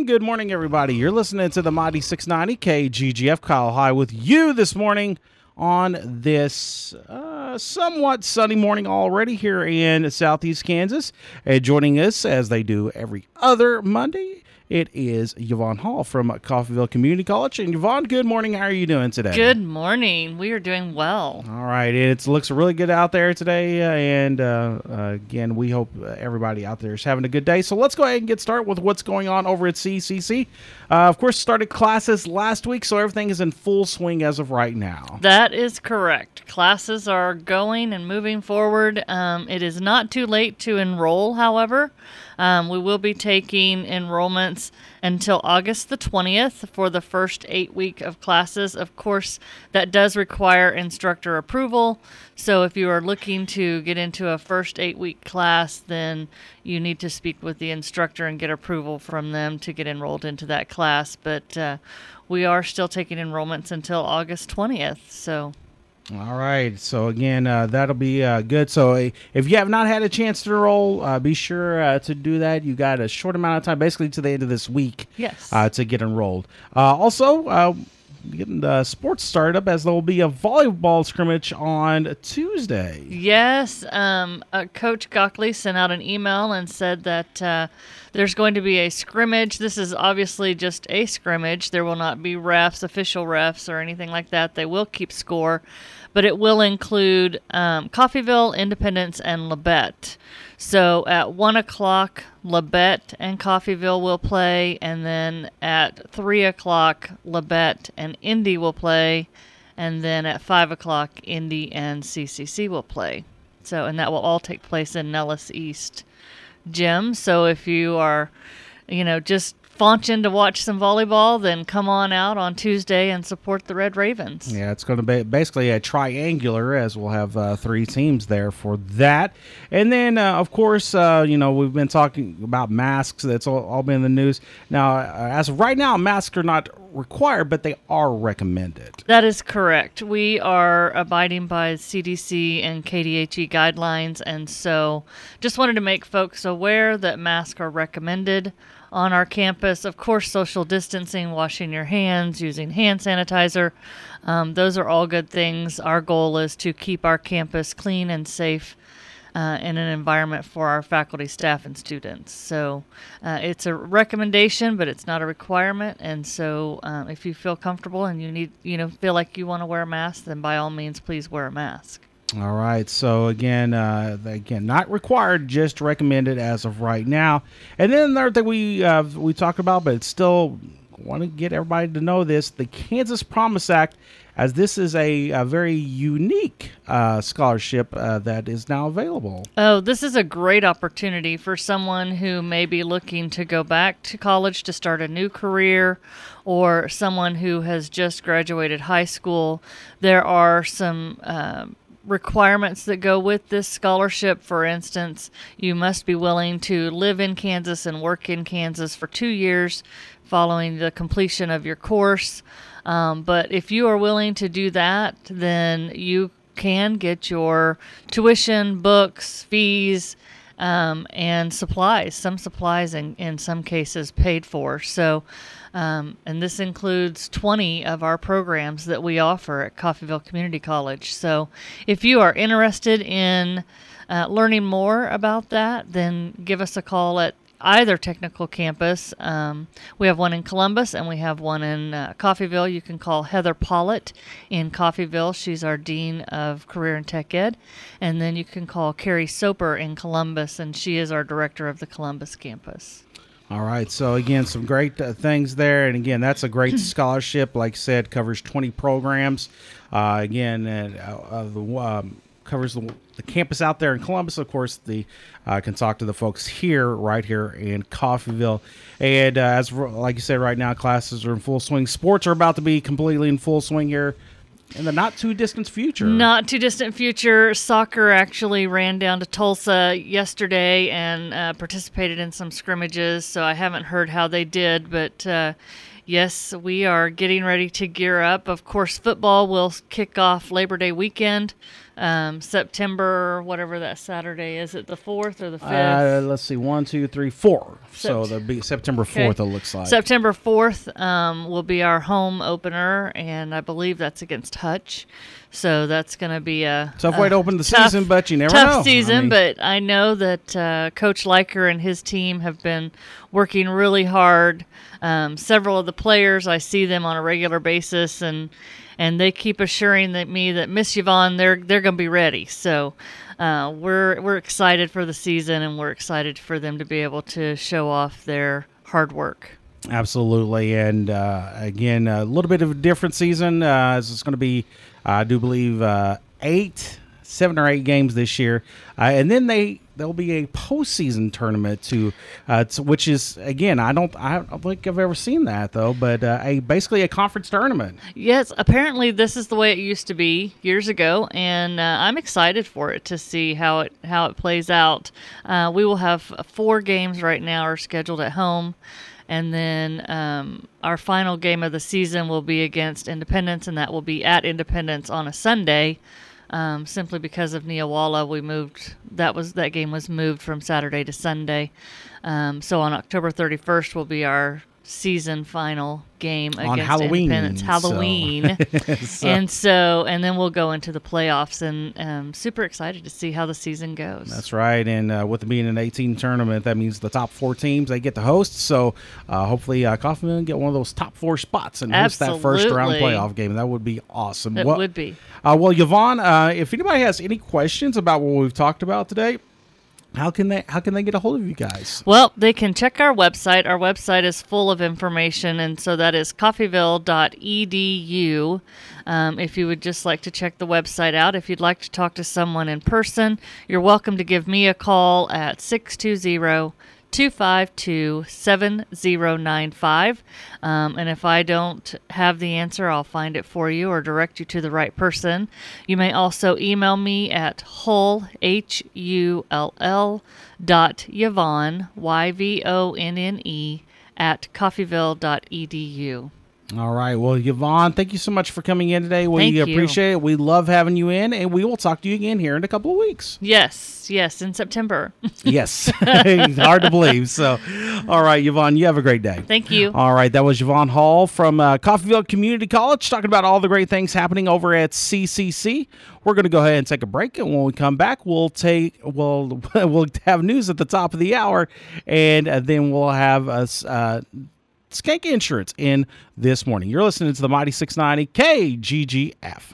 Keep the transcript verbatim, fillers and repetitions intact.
And good morning, everybody. You're listening to the Mighty six ninety K G G F. Kyle High with you this morning on this uh, somewhat sunny morning already here in Southeast Kansas. And joining us, as they do every other Monday, it is Yvonne Hall from Coffeyville Community College. And Yvonne, good morning. How are you doing today? Good morning. We are doing well. All right. It looks really good out there today. Uh, and uh, uh, again, we hope everybody out there is having a good day. So let's go ahead and get started with what's going on over at C C C. Uh, of course, started classes last week, so everything is in full swing as of right now. That is correct. Classes are going and moving forward. Um, it is not too late to enroll, however. Um, we will be taking enrollments until August the twentieth for the first eight week of classes. Of course, that does require instructor approval. So if you are looking to get into a first eight week class, then you need to speak with the instructor and get approval from them to get enrolled into that class. But uh, we are still taking enrollments until August twentieth. So. All right. So, again, uh, that'll be uh, good. So, uh, if you have not had a chance to enroll, uh, be sure uh, to do that. You got a short amount of time, basically to the end of this week, yes, uh, to get enrolled. Uh, also, uh, getting the sports started up, as there will be a volleyball scrimmage on Tuesday. Yes. Um, uh, Coach Gockley sent out an email and said that uh, there's going to be a scrimmage. This is obviously just a scrimmage. There will not be refs, official refs, or anything like that. They will keep score. But it will include um, Coffeyville, Independence, and Labette. So at one o'clock, Labette and Coffeyville will play, and then at three o'clock, Labette and Indy will play, and then at five o'clock, Indy and C C C will play. So, and that will all take place in Nellis East Gym. So if you are, you know, just faunching to watch some volleyball, then come on out on Tuesday and support the Red Ravens. Yeah, it's going to be basically a triangular, as we'll have uh, three teams there for that. And then, uh, of course, uh, you know, we've been talking about masks. That's all, all been in the news. Now, uh, as of right now, masks are not required, but they are recommended. That is correct. We are abiding by C D C and K D H E guidelines, and so just wanted to make folks aware that masks are recommended on our campus. Of course, social distancing, washing your hands, using hand sanitizer, um, those are all good things. Our goal is to keep our campus clean and safe uh, in an environment for our faculty, staff, and students. So uh, it's a recommendation, but it's not a requirement. And so um, if you feel comfortable and you need, you know, feel like you want to wear a mask, then by all means, please wear a mask. All right. So again, uh, again, not required, just recommended as of right now. And then another thing we uh, we talked about, but still want to get everybody to know this: the Kansas Promise Act, as this is a, a very unique uh, scholarship uh, that is now available. Oh, this is a great opportunity for someone who may be looking to go back to college to start a new career, or someone who has just graduated high school. There are some Uh, requirements that go with this scholarship. For instance, you must be willing to live in Kansas and work in Kansas for two years following the completion of your course. Um, but if you are willing to do that, then you can get your tuition, books, fees, um, and supplies, some supplies in, in some cases paid for. So, um, and this includes twenty of our programs that we offer at Coffeyville Community College. So if you are interested in uh, learning more about that, then give us a call at either technical campus. Um, we have one in Columbus and we have one in uh, Coffeyville. You can call Heather Pollitt in Coffeyville. She's our Dean of Career and Tech Ed. And then you can call Carrie Soper in Columbus, and she is our director of the Columbus campus. All right. So, again, some great uh, things there. And, again, that's a great scholarship. Like I said, covers twenty programs. Uh, again, and uh, uh, the um, covers the, the campus out there in Columbus. Of course, the uh, can talk to the folks here, right here in Coffeyville. And uh, as like you said, right now, classes are in full swing. Sports are about to be completely in full swing here in the not too distant future. Not too distant future. Soccer actually ran down to Tulsa yesterday and uh, participated in some scrimmages, so I haven't heard how they did, but uh, yes, we are getting ready to gear up. Of course, football will kick off Labor Day weekend. um, September, whatever that Saturday is. It the fourth or the fifth? Uh, let's see, one, two, three, four. So Sept- that'll be September fourth. Okay. It looks like September fourth um, will be our home opener, and I believe that's against Hutch. So that's going to be a tough a way to open the tough, season, but you never tough know. season. I mean, but I know that uh, Coach Liker and his team have been working really hard. Um, several of the players, I see them on a regular basis, and and they keep assuring that me that Miss Yvonne, they're they're going to be ready. So uh, we're we're excited for the season, and we're excited for them to be able to show off their hard work. absolutely, and uh, again, a little bit of a different season. Uh, as it's going to be, I do believe, uh, eight, seven or eight games this year, uh, and then they there'll be a postseason tournament to, uh, to, which is again, I don't, I don't think I've ever seen that though, but uh, a basically a conference tournament. Yes, apparently this is the way it used to be years ago, and uh, I'm excited for it to see how it how it plays out. Uh, we will have four games right now are scheduled at home, and then um, our final game of the season will be against Independence, and that will be at Independence on a Sunday. Um, simply because of Neowalla, we moved. That was that game was moved from Saturday to Sunday. Um, so on October thirty-first will be our season final game On against Halloween, Independence. so- Halloween, So- and so and then we'll go into the playoffs, and um, super excited to see how the season goes. That's right, and uh, with it being an eighteen tournament, that means the top four teams they get to host. So uh, hopefully, uh, Kaufman will get one of those top four spots and host that first round Absolutely. playoff game. That would be awesome. It well, would be. Uh, well, Yvonne, uh, if anybody has any questions about what we've talked about today, how can they how can they get a hold of you guys? Well, they can check our website. Our website is full of information, and so that is coffeyville dot e d u. Um, if you would just like to check the website out, if you'd like to talk to someone in person, you're welcome to give me a call at six two zero, two five two, seven zero nine five. Um, and if I don't have the answer, I'll find it for you or direct you to the right person. You may also email me at hull, H U L L, dot Yvonne, Y V O N N E, at coffeyville dot e d u. All right. Well, Yvonne, thank you so much for coming in today. We Thank you. appreciate it. We love having you in, and we will talk to you again here in a couple of weeks. Yes, yes, in September. Yes. Hard to believe. So, all right, Yvonne, you have a great day. Thank you. All right, that was Yvonne Hall from uh, Coffeyville Community College talking about all the great things happening over at C C C. We're going to go ahead and take a break, and when we come back, we'll take we'll we'll have news at the top of the hour, and uh, then we'll have us. Uh, Skank Insurance in this morning. You're listening to the Mighty six ninety K G G F.